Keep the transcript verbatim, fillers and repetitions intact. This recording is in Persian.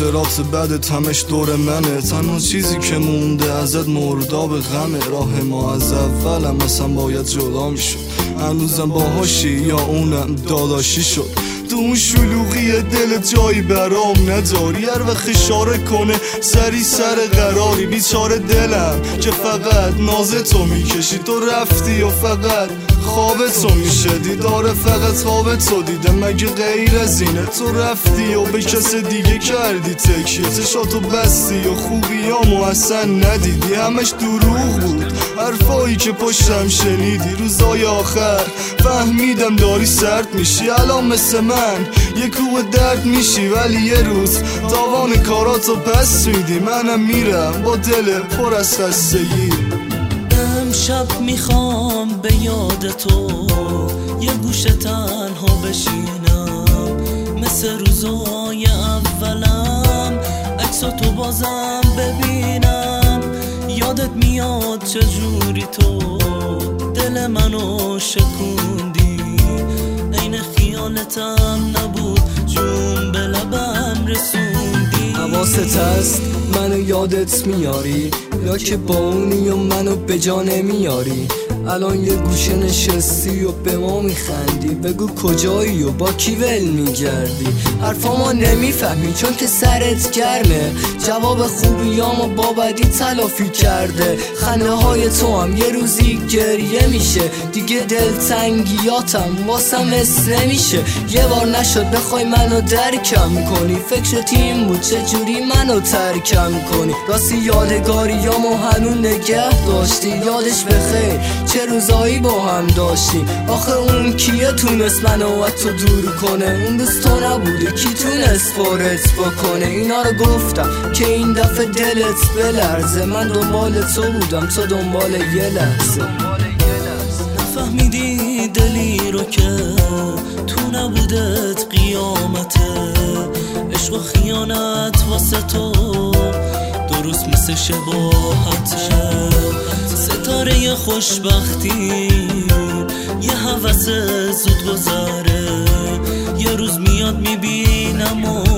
خاطرات بدت همش دور منه، تنها چیزی که مونده ازت مرداب غمه. راه ما از اولم مثلا باید جدا میشد، هنوزم باهاشی یا اونم داداشی شد. تو اون شلوغی دل جایی برام نداری، هر وقت اشاره کنه سری سر قراری. بیچاره دلم که فقط نازتو میکشی، تو رفتی و فقط خوابتو میشه، دیداره فقط خوابتو دیده مگه غیر از اینه؟ تو رفتی و به کس دیگه کردی تکیه، چشاتو بستی و خوبیامو اصلا ندیدی، همش دروغ بود حرفایی که پشتم شنیدی. روزای آخر فهمیدم داری سرد میشی، الان مثل من یه کوه درد میشی، ولی یه روز تاوان کاراتو پس میدی. منم میرم با دل پر از خستگی. امشب میخوام به یاد تو یه گوشه تنها بشینم، مثل روزای اولم عکسا تو بازم ببینم. یادت میاد چجوری تو دل منو شکوندی، عین خیالتم نبود جون به لبم رسوندی. حواست هست منو یادت میاری یا که با اونی و منو به جا نمیاری؟ الان یه گوشه نشستی و به ما میخندی، بگو کجایی و با کی ول میگردی؟ حرفا ما نمیفهمی چون که سرت گرمه، جواب خوبیامو با بدی تلافی کرده. خنده های تو هم یه روزی گریه میشه، دیگه دلتنگیاتم واسم مثل نمیشه. یه بار نشد بخوای منو درکم کنی، فکر تیم بود چجوری منو ترکم کنی. راستی یادگاریامو هنو نگه داشتی، یادش بخیر چه روزایی با هم داشتیم. آخه اون کیه تونست منو از تو دور کنه؟ اون دوست تو نبوده کی تونست فارت بکنه؟ اینا رو گفتم که این دفعه دلت بلرزه، من دنبال تو بودم تو دنبال یه لحظه. نفهمیدی دلی رو که تو نبودت قیامته، عشق و خیانت واسه تو درست مثل شباهته. ستاره خوشبختی یه هوس زود گذره، یه روز میاد میبینم و